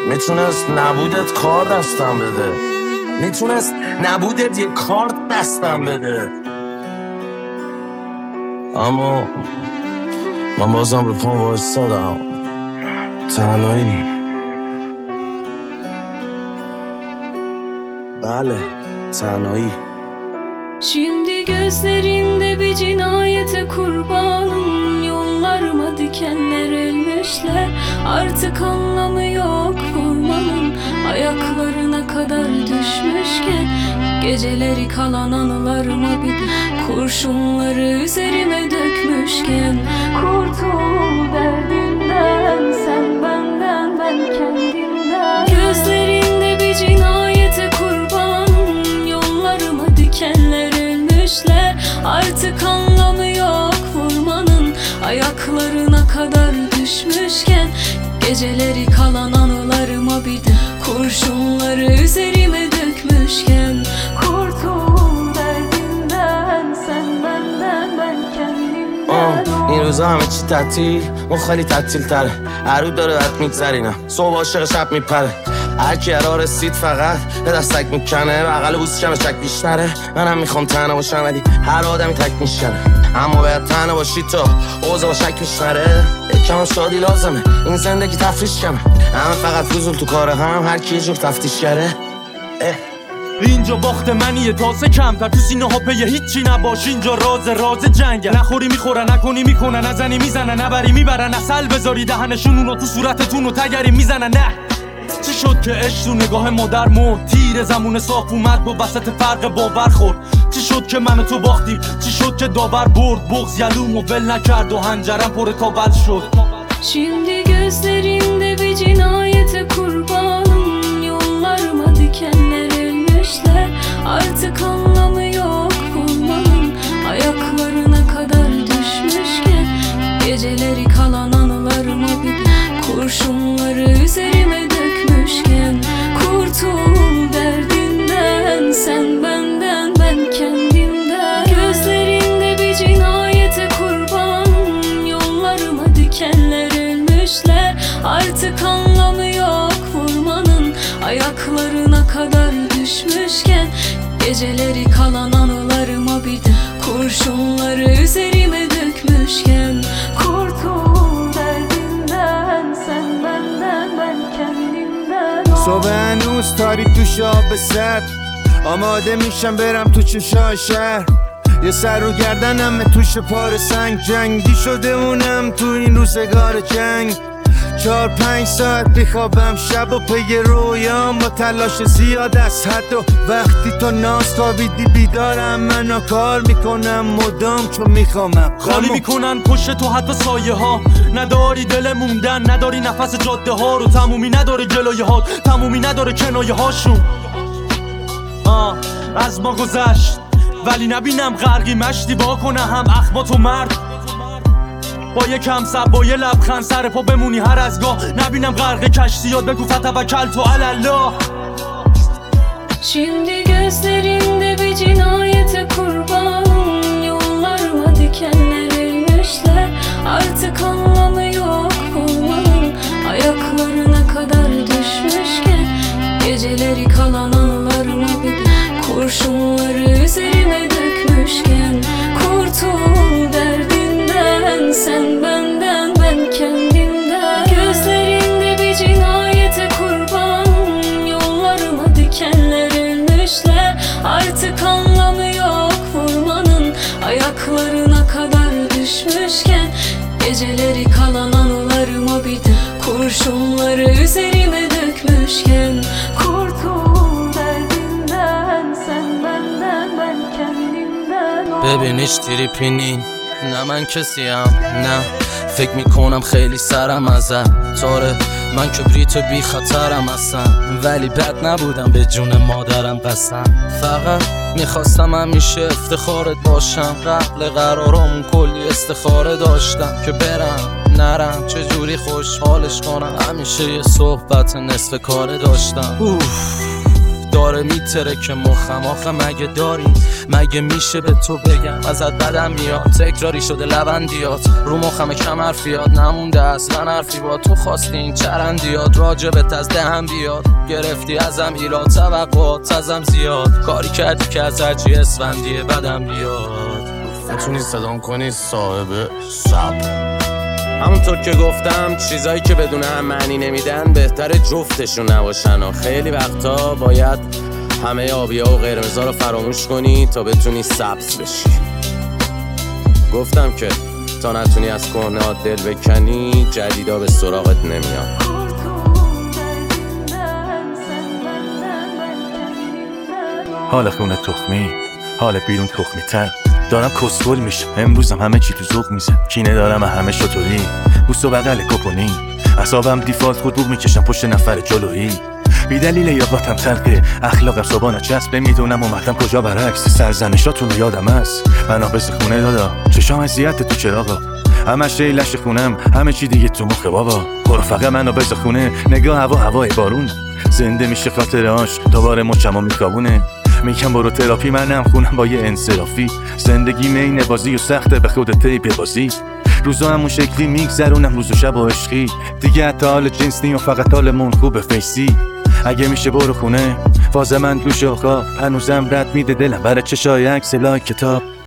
میتونست نبودت کار دستم بده، میتونست نبودت یه کارت دستم بده، اما من بازم رو پام وایستادم. تنهایی، bale, تنهایی. Şimdi gözlerinde bir cinayete kurbanım. Yollarıma dikenler elmişler. Artık anlamı yok vurmanın. Ayaklarına kadar düşmüşken geceleri kalan anılarıma bir kurşunları üzerime dökmüşken kurtul derdinden, sen benden, ben kendimden. Gözlerinde bir cinayete kurbanım. Yollarıma dikenler ölmüşler. Artık anlamı yok vurmanın. Ayaklarına kadar düşmüşken geceleri kalan anılarıma bir de kurşunları üzerime dökmüşken kurtul derdinden, sen benden, ben kendimden. این روزا همه چی تعطیل، ما خیلی تعطیل تره. هر رو داره رد میگذرینم، صبح عاشق شب میپره. هر کی را رسید فقط به دستک میکنه، بغل بوس کمه چک بیشتره. منم میخوام تنها باشم ولی هر آدمی تک میشکنه. اما باید تنها باشی تا اوضاع با شک میشنره. یکم شادی لازمه، این زندگی تفریش کمه. همه فقط فضول تو کاره، هم هر کی یه جور تفتیش کره. اینجا باخت منیه تاسه کمتر، تو سینه ها پیه هیچی نباش. اینجا راز جنگه، نخوری میخورن، نکنی میکنن، نزنی میزنن، نبری میبرن، اصل بذاری دهنشون اونو تو صورتتون و تگری میزنن. نه چی شد که عشق تو نگاه مادر مرد؟ تیر زمون صاف اومد با وسط فرق باور خورد. چی شد که من و تو باختیم؟ چی شد که داور برد؟ بغض یلوم و ول نکرد و هنجرم پر کابل شد. Şimdi gözlerinde bir cinayete kurbanım. Yollarıma dikenler elmişler. Artık anlamı yok vurmanın. Ayaklarına kadar düşmüşken geceleri kalan anılarıma bir kurşunları üzerime dökmüşken kurtul derdinden, sen benden, ben kendimden. Gözlerinde bir cinayete kurbanım. Yollarıma dikenler ölmüşler. Artık anlamı yok vurmanın. Ayaklarına kadar düşmüşken geceleri kalan anılarıma bir de kurşunları üzerime dökmüşken kurtul derdinden, sen benden, ben kendimden. صبح هنوز تاریک تو شاب سر، آماده میشم برم تو چشای شهر. یه سر رو گردنم توش پار سنگ، جنگی شده اونم تو این روزگار جنگ. 4-5 ساعت بخوابم شب و پی رویام با تلاش زیاد از حد و وقتی تو ناز خوابیدی بیدارم، منو کار میکنم مدام چون میخوامم. خالی میکنن پشت تو حتی سایه ها، نداری دل موندن، نداری نفس جاده ها رو، تمومی نداره جلوی هات، تمومی نداره کنایه هاشون. از ما گذشت ولی نبینم غرقی مشتی با کنه هم اخبات و مرد. با یه کم سب با یه لبخند سر پا بمونی هر از گاه، نبینم غرق کشتی یاد بگو فتوکل تو الله. Şimdi gözlerinde bir cinayete kurbanım. Yollarıma dikenler elmişler. Artık anlamı yok vurmanın. Ayaklarına kadar düşmüşken geceleri kalan anılarıma bir kurşunları üzerime dökmüşken kurtul derdinden, sen benden, ben kendimden. Gözlerinde bir cinayete kurbanım. Yollarıma dikenler ölmüşler. Artık anlamı yok vurmanın. Ayaklarına kadar düşmüşken geceleri kalan anılarıma bir de kurşunları üzerime dökmüşken kurtul derdinden, sen benden, ben kendimden. ببین هیچ تریپی نی، نه من کسیم، نه فکر میکنم خیلی سرم ازت. تاره من کبریت بی خطرم اصلا، ولی بد نبودم به جون مادرم قسم. فقط میخواستم همیشه افتخارت باشم، قبل قرارم کلی استخاره داشتم که برم نرم چجوری خوشحالش کنم. همیشه یه صحبت نصف کاره داشتم. داره میتره که مخم آخه مگه داریم؟ مگه میشه به تو بگم ازت بدم میاد؟ تکراری شده لبندیات رو مخم کم حرفیات نمونده اصلا حرفی با تو خواستی این چرندیات راجبت از دهم بیاد گرفتی ازم ایراد توقعات ازم زیاد کاری کردی که از هرچی اسفندیه بدم بیاد میتونی صدام کنی صاحب صبر. همونطور که گفتم چیزایی که بدون هم معنی نمیدن بهتر جفتشون نباشن و خیلی وقتا باید همه آبیا و قرمزا رو فراموش کنی تا بتونی سبز بشی. گفتم که تا نتونی از کهنه‌هات دل بکنی جدیدا به سراغت نمیان. حال خونه تخمی، حال بیرون تخمی تر. دارم کسول میشم امروزم همه چی تو ذوق میزن کینه دارم همه شطوری بوس و بغل کپونی اعصابم دیفالت خود میکشم پشت نفر جلویی بی دلیل یاقاتم تلقه اخلاقم صبحانه چسبه میدونم اومدم کجا برعکس سرزنشاتون رو یادم هست منابس خونه دادا چشام اذیت تو چراغا همش لش خونم همه چی دیگه تو مخ بابا برو فقط منو بز خونه نگاه هوای بارون زنده میشه خاطرهاش دوباره مچمو میکابونه میگم برو تراپی منم خونم با یه انصرافی زندگی مینه بازی و سخته به خودت ببازی روزا همون شکلی میگذرونم روز و شب و عشقی دیگه حتی حال جنس نیم و فقط حالمون خوبه فیسی اگه میشه برو خونه فاز من دوش و خواب هنوزم رد میده دلم برای چشای عکس لایک کتاب